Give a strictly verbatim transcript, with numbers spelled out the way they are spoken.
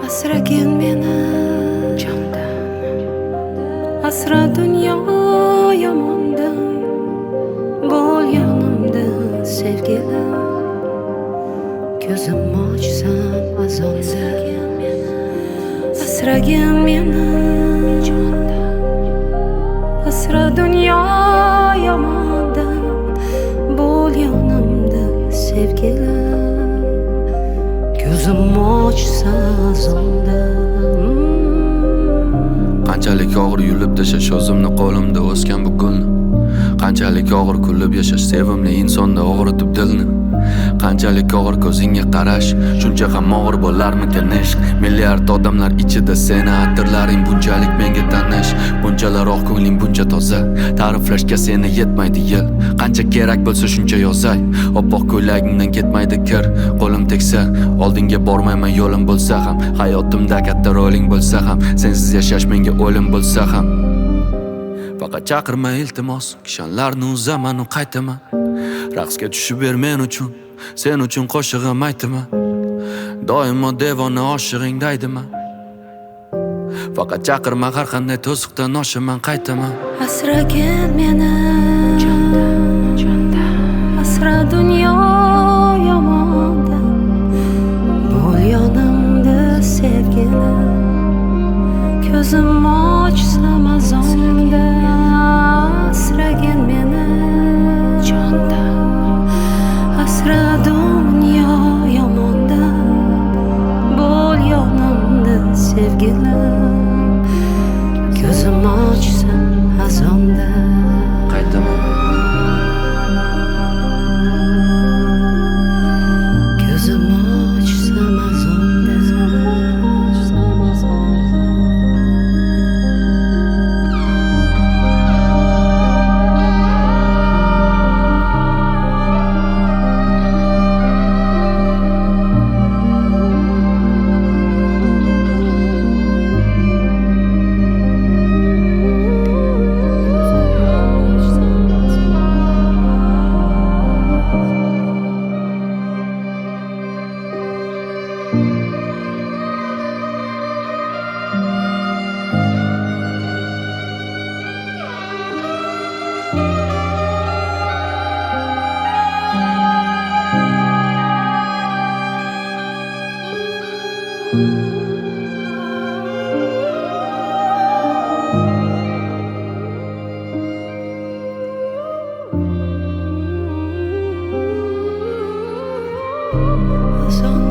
Asragin meni jondan, asra dunyo yomondan, bo'l yonimda sevgilim. Ko'zim ochsam azonda, asragin meni jondan, asra dunyo yomondan, bo'l yonimda sevgilim. Ko'zim ochsa azonda. Qanchalik og'ir yulib tashash o'zimni qo'limda o'sgan bu gulni. Qanchalik og'ir kulib yashash sevimli insonda og'ritib dilni. Qanchalik og'ir ko'zingga qarash, shuncha ham og'ir bo'larmikan ishq. Milliard odamlar ichida seni atirlaring bunchalik menga tanish. Bunchalar oq ko'ngling buncha toza, ta'riflashga seni yetmaydi yil. Qancha kerak bo'lsa shuncha yozay, oppoq ko'ylagingdan ketmaydi kir. Qo'lim tegsa, oldinga bormayman yo'lim bo'lsa ham, hayotimda katta roling bo'lsa ham, sensiz yashash menga o'lim bo'lsa ham. Faqat chaqirma iltimos, kishanlarni uzaman u qaytaman. Raqsga tushib ber men uchun, sen uchun qo'shig'im aytaman. Doimo devona oshig'ing daydiman. Faqat chaqirma, har qanday to'siqdan oshaman qaytaman. Asragin meni jondan, jondan, asra dunyo yomondan, bo'l yonimda sevgilim. Ko'zim ochsam azonda, asragin meni jondan, asra dunyo yomondan, bo'l yonimda sevgilim. Ko'zim ochsam azonda Qaytaman. Ko'zim ochsam azonda. Azonda.